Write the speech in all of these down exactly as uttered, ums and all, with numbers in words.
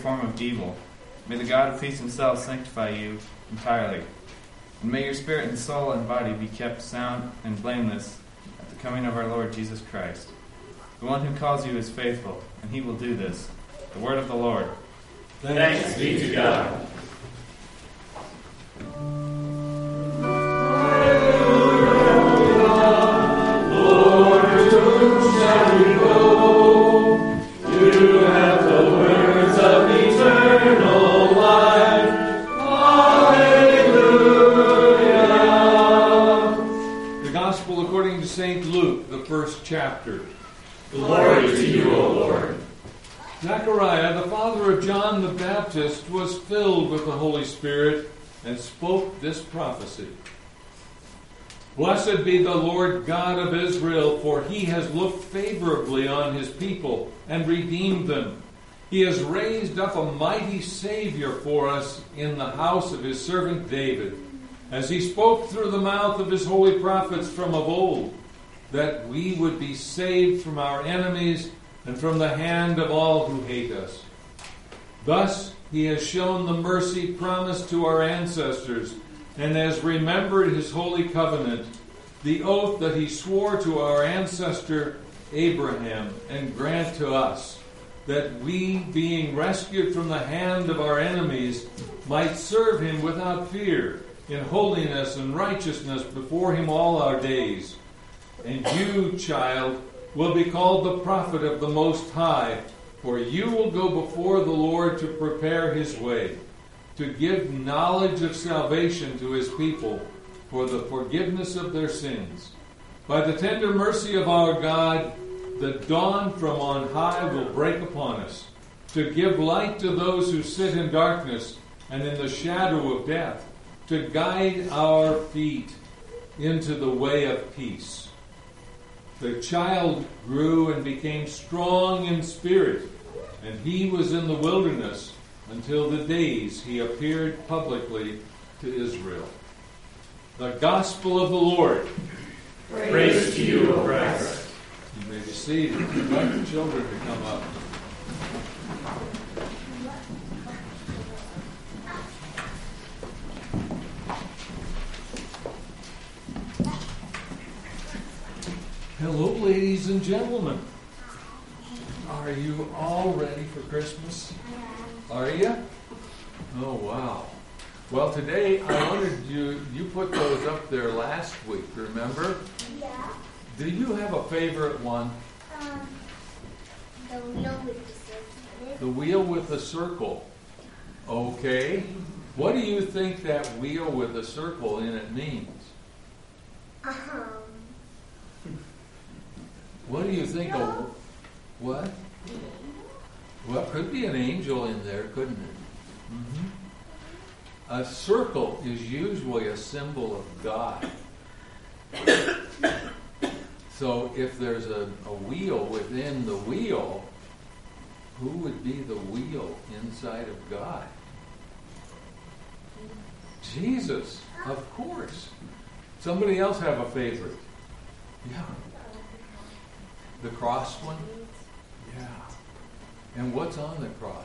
form of evil. May the God of peace himself sanctify you entirely. And may your spirit and soul and body be kept sound and blameless at the coming of our Lord Jesus Christ. The one who calls you is faithful, and he will do this. The word of the Lord. Thanks be to God. Chapter. Glory to you, O Lord. Zechariah, the father of John the Baptist, was filled with the Holy Spirit and spoke this prophecy. Blessed be the Lord God of Israel, for he has looked favorably on his people and redeemed them. He has raised up a mighty Savior for us in the house of his servant David, as he spoke through the mouth of his holy prophets from of old, that we would be saved from our enemies and from the hand of all who hate us. Thus he has shown the mercy promised to our ancestors, and has remembered his holy covenant, the oath that he swore to our ancestor Abraham, and grant to us, that we, being rescued from the hand of our enemies, might serve him without fear, in holiness and righteousness before him all our days. And you, child, will be called the prophet of the Most High, for you will go before the Lord to prepare his way, to give knowledge of salvation to his people, for the forgiveness of their sins. By the tender mercy of our God, the dawn from on high will break upon us, to give light to those who sit in darkness and in the shadow of death, to guide our feet into the way of peace. The child grew and became strong in spirit, and he was in the wilderness until the days he appeared publicly to Israel. The Gospel of the Lord. Praise, Praise to you, O Christ. You may be seated. Invite the children to come up. Hello, ladies and gentlemen. Are you all ready for Christmas? Are you? Oh, wow. Well, today I wanted you, you put those up there last week, remember? Yeah. Do you have a favorite one? Um, the wheel with the circle. The wheel with the circle. Okay. What do you think that wheel with the circle in it means? Um. What do you think of what? Well, could be an angel in there, couldn't it? Mm-hmm. A circle is usually a symbol of God. So if there's a, a wheel within the wheel, who would be the wheel inside of God? Jesus, of course. Somebody else have a favorite? Yeah. The cross one? Yeah. And what's on the cross?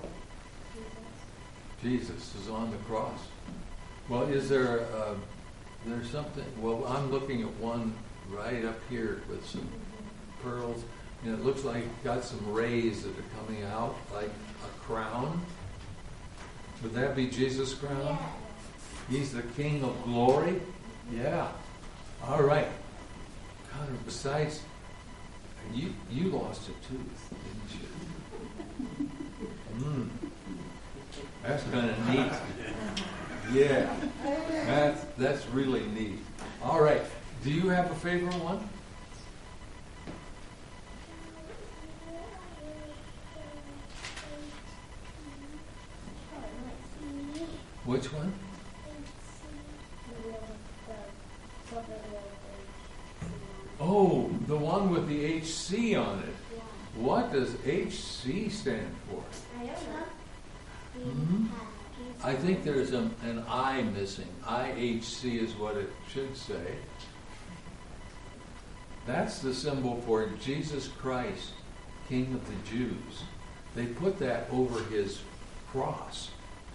Jesus is on the cross. Well, is there uh, there's something? Well, I'm looking at one right up here with some pearls, and it looks like it's got some rays that are coming out like a crown. Would that be Jesus' crown? He's the King of glory? Yeah. All right. God, besides, you you lost a tooth, didn't you? Mm. That's kind of neat. Yeah. That's, that's really neat. All right. Do you have a favorite one? Which one? Oh, the one with the H C on it. What does H C stand for? I don't know. Mm-hmm. I think there's a, an I missing. I H C is what it should say. That's the symbol for Jesus Christ, King of the Jews. they put that over his cross.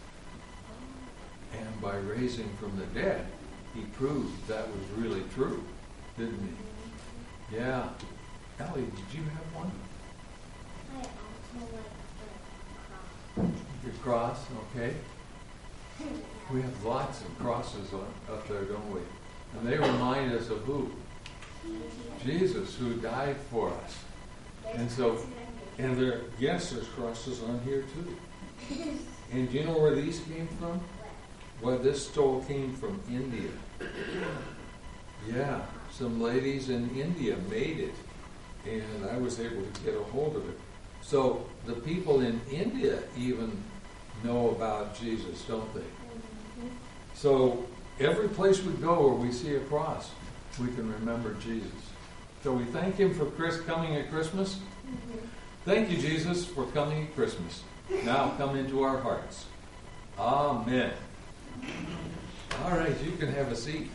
And by raising from the dead, he proved that was really true, didn't he? Yeah. Ellie, did you have one? I also like the cross. Your cross, okay. We have lots of crosses on, up there, don't we? And they remind us of who? Jesus, who died for us. And so, and there, yes, there's crosses on here too. And do you know where these came from? Well, this stole came from India. Yeah, some ladies in India made it, and I was able to get a hold of it. So the people in India even know about Jesus, don't they? So every place we go where we see a cross, we can remember Jesus. So we thank him for Chris coming at Christmas. Thank you, Jesus, for coming at Christmas. Now come into our hearts. Amen. All right, you can have a seat.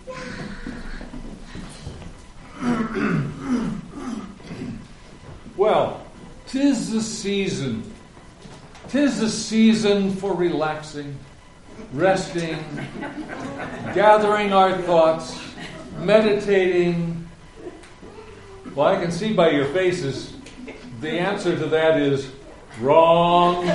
Well, 'tis the season. 'Tis the season for relaxing, resting, gathering our thoughts, meditating. Well, I can see by your faces the answer to that is wrong.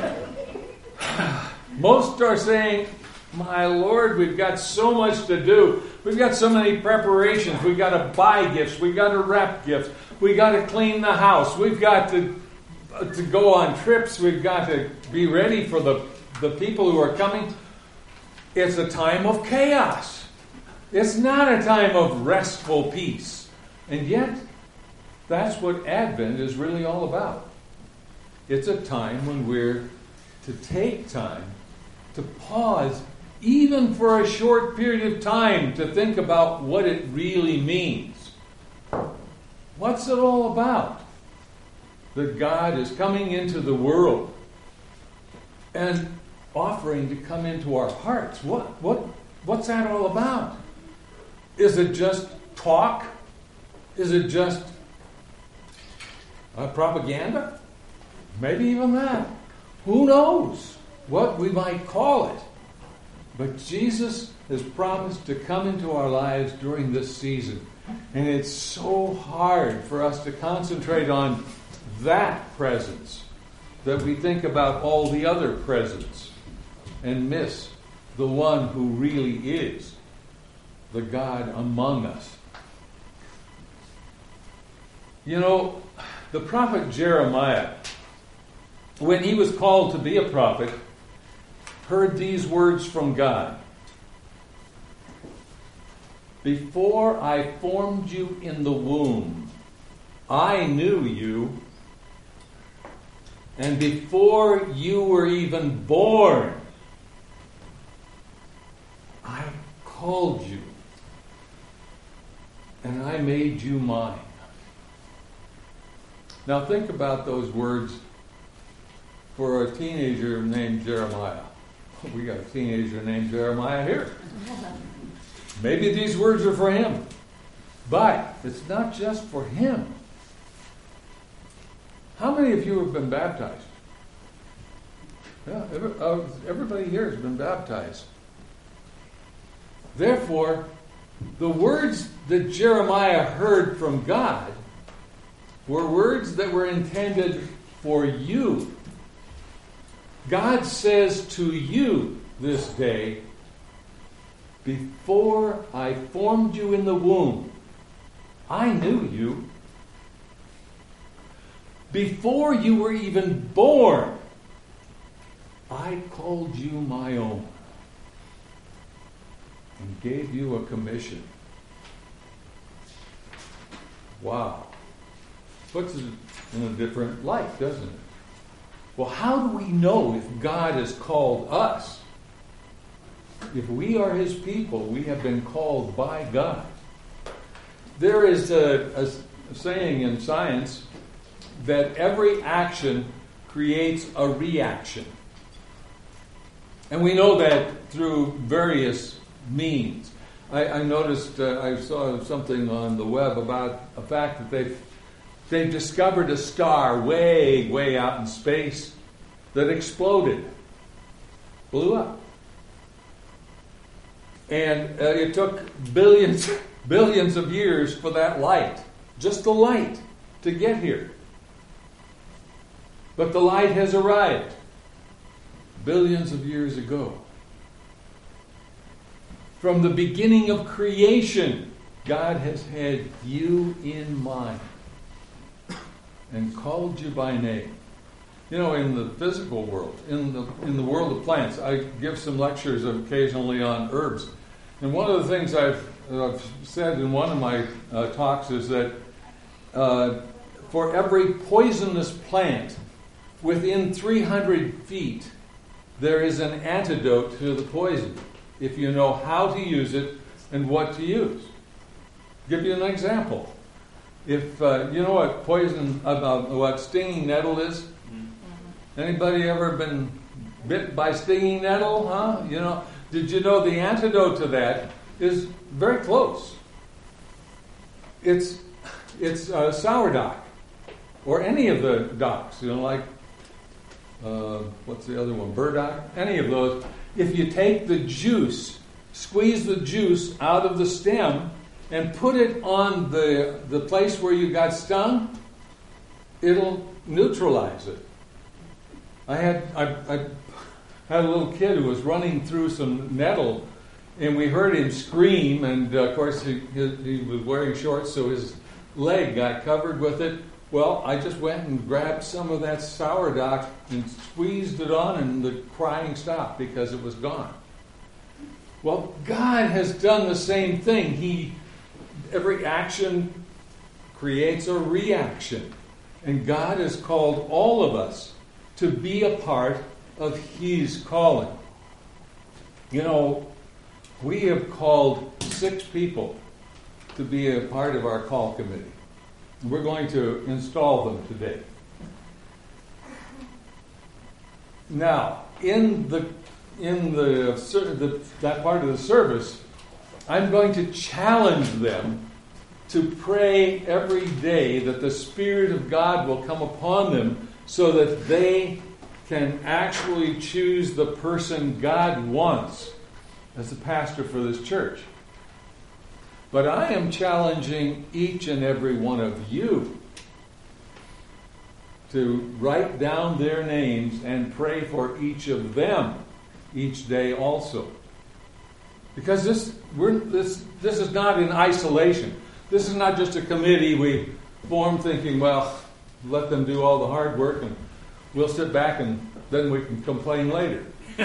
Most are saying, my Lord, we've got so much to do. We've got so many preparations. We've got to buy gifts. We've got to wrap gifts. We've got to clean the house. We've got to, uh, to go on trips. We've got to be ready for the, the people who are coming. It's a time of chaos. It's not a time of restful peace. And yet, that's what Advent is really all about. It's a time when we're to take time to pause, even for a short period of time, to think about what it really means. What's it all about? That God is coming into the world and offering to come into our hearts. What, what, what's that all about? Is it just talk? Is it just uh, propaganda? Maybe even that. Who knows what we might call it? But Jesus has promised to come into our lives during this season. And it's so hard for us to concentrate on that presence that we think about all the other presents and miss the one who really is the God among us. You know, the prophet Jeremiah, when he was called to be a prophet, heard these words from God. Before I formed you in the womb, I knew you. And before you were even born, I called you. And I made you mine. Now think about those words for a teenager named Jeremiah. We got a teenager named Jeremiah here. Maybe these words are for him. But it's not just for him. How many of you have been baptized? Yeah, every, uh, everybody here has been baptized. Therefore, the words that Jeremiah heard from God were words that were intended for you. God says to you this day, before I formed you in the womb, I knew you. Before you were even born, I called you my own and gave you a commission. Wow. Puts it in a different light, doesn't it? Well, how do we know if God has called us? If we are his people, we have been called by God. There is a, a saying in science that every action creates a reaction. And we know that through various means. I, I noticed, uh, I saw something on the web about a fact that they've They discovered a star way, way out in space that exploded, blew up. And uh, it took billions, billions of years for that light, just the light, to get here. But the light has arrived billions of years ago. From the beginning of creation, God has had you in mind and called you by name. You know, in the physical world, in the in the world of plants, I give some lectures occasionally on herbs. And one of the things I've, I've said in one of my uh, talks is that uh, for every poisonous plant within three hundred feet, there is an antidote to the poison, if you know how to use it and what to use. Give you an example. If uh, you know what poison, about what stinging nettle is. Mm-hmm. Anybody ever been bit by stinging nettle? Huh? You know, did you know the antidote to that is very close? It's it's uh, sourdock, or any of the docks. You know, like uh, what's the other one? Burdock. Any of those. If you take the juice, squeeze the juice out of the stem, and put it on the the place where you got stung, it'll neutralize it. I had I, I had a little kid who was running through some nettle, and we heard him scream, and uh, of course he, he, he was wearing shorts, so his leg got covered with it. Well, I just went and grabbed some of that sourdock and squeezed it on, and the crying stopped because it was gone. Well, God has done the same thing. He Every action creates a reaction. And God has called all of us to be a part of His calling. You know, we have called six people to be a part of our call committee. We're going to install them today. Now, in the in the, the that part of the service, I'm going to challenge them to pray every day that the Spirit of God will come upon them so that they can actually choose the person God wants as the pastor for this church. But I am challenging each and every one of you to write down their names and pray for each of them each day also. Because this we're, this this is not in isolation. This is not just a committee we form thinking, well, let them do all the hard work and we'll sit back and then we can complain later. No,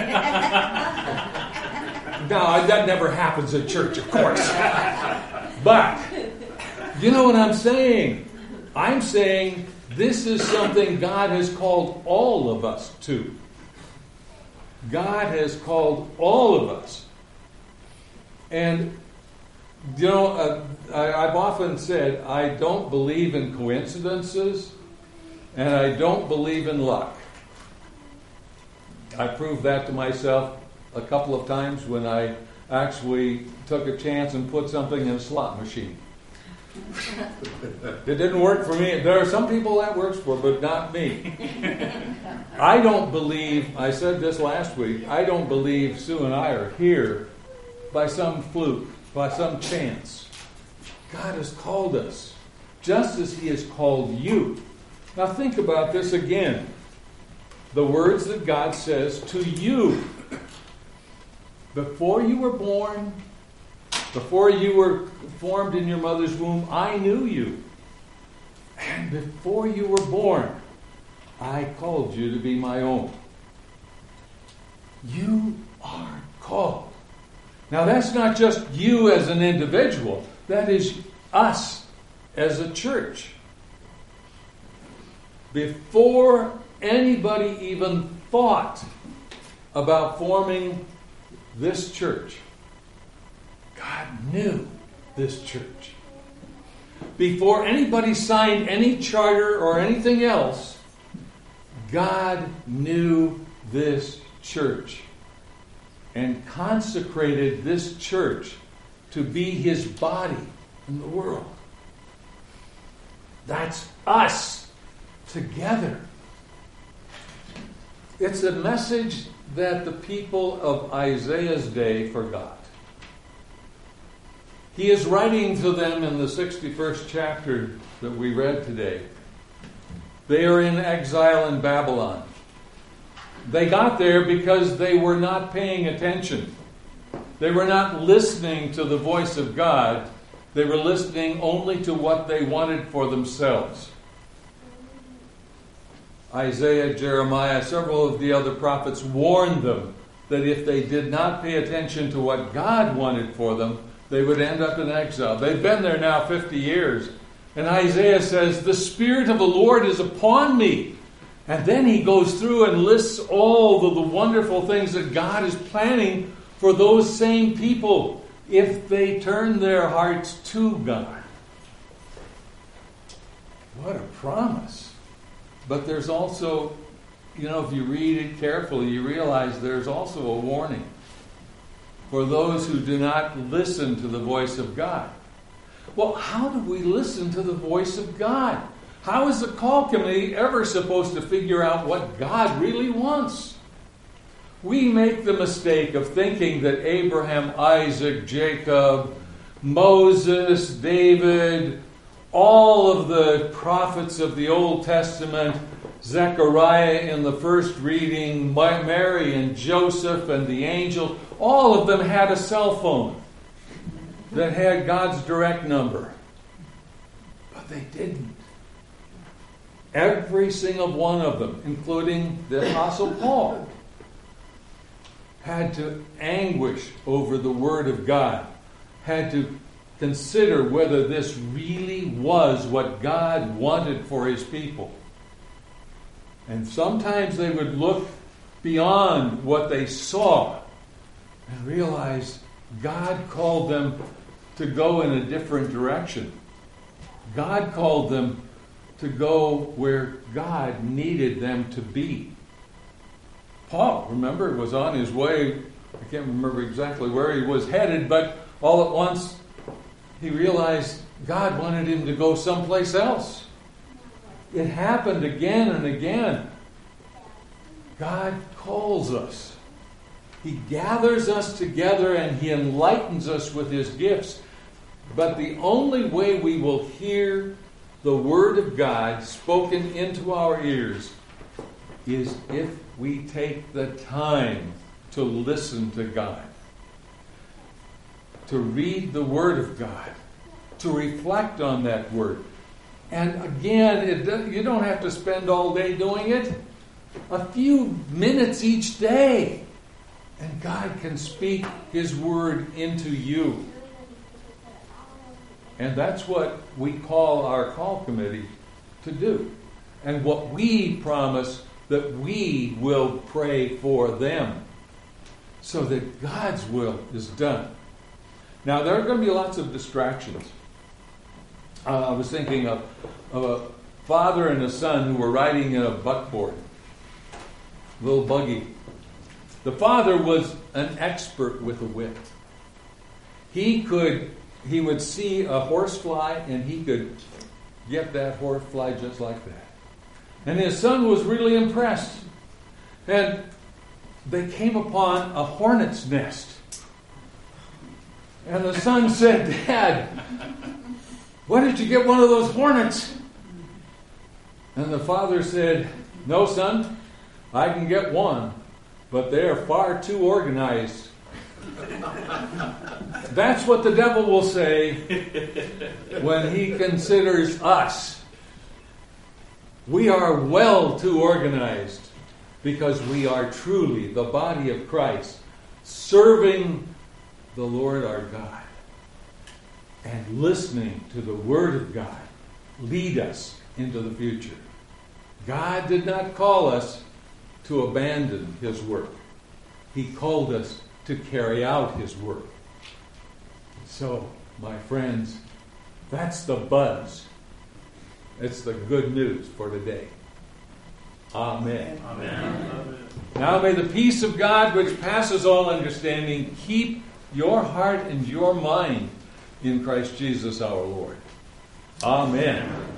that never happens at church, of course. But, you know what I'm saying? I'm saying this is something God has called all of us to. God has called all of us. And, you know, uh, I, I've often said I don't believe in coincidences and I don't believe in luck. I proved that to myself a couple of times when I actually took a chance and put something in a slot machine. It didn't work for me. There are some people that works for, but not me. I don't believe, I said this last week, I don't believe Sue and I are here by some fluke, by some chance. God has called us, just as He has called you. Now think about this again. The words that God says to you. Before you were born, before you were formed in your mother's womb, I knew you. And before you were born, I called you to be my own. You are called. Now that's not just you as an individual. That is us as a church. Before anybody even thought about forming this church, God knew this church. Before anybody signed any charter or anything else, God knew this church and consecrated this church to be His body in the world. That's us together. It's a message that the people of Isaiah's day forgot. He is writing to them in the sixty-first chapter that we read today. They are in exile in Babylon. They got there because they were not paying attention. They were not listening to the voice of God. They were listening only to what they wanted for themselves. Isaiah, Jeremiah, several of the other prophets warned them that if they did not pay attention to what God wanted for them, they would end up in exile. They've been there now fifty years. And Isaiah says, the Spirit of the Lord is upon me. And then he goes through and lists all of the wonderful things that God is planning for those same people if they turn their hearts to God. What a promise. But there's also, you know, if you read it carefully, you realize there's also a warning for those who do not listen to the voice of God. Well, how do we listen to the voice of God? How is the call committee ever supposed to figure out what God really wants? We make the mistake of thinking that Abraham, Isaac, Jacob, Moses, David, all of the prophets of the Old Testament, Zechariah in the first reading, Mary and Joseph and the angels, all of them had a cell phone that had God's direct number. But they didn't. Every single one of them, including the Apostle Paul, had to anguish over the Word of God, had to consider whether this really was what God wanted for His people. And sometimes they would look beyond what they saw and realize God called them to go in a different direction. God called them to go where God needed them to be. Paul, remember, was on his way. I can't remember exactly where he was headed, but all at once he realized God wanted him to go someplace else. It happened again and again. God calls us. He gathers us together and He enlightens us with His gifts. But the only way we will hear the Word of God spoken into our ears is if we take the time to listen to God, to read the Word of God, to reflect on that Word. And again, it does, you don't have to spend all day doing it. A few minutes each day, and God can speak His Word into you. And that's what we call our call committee to do. And what we promise that we will pray for them so that God's will is done. Now, there are going to be lots of distractions. Uh, I was thinking of, of a father and a son who were riding in a buckboard, a little buggy. The father was an expert with a whip. He could, he would see a horsefly and he could get that horsefly just like that. And his son was really impressed. And they came upon a hornet's nest. And the son said, "Dad, why did you get one of those hornets?" And the father said, "No, son, I can get one, but they are far too organized." That's what the devil will say when he considers us. We are well too organized because we are truly the body of Christ, serving the Lord our God and listening to the Word of God lead us into the future. God did not call us to abandon His work. He called us to carry out His work. So, my friends, that's the buzz. It's the good news for today. Amen. Amen. Now may the peace of God, which passes all understanding, keep your heart and your mind in Christ Jesus our Lord. Amen.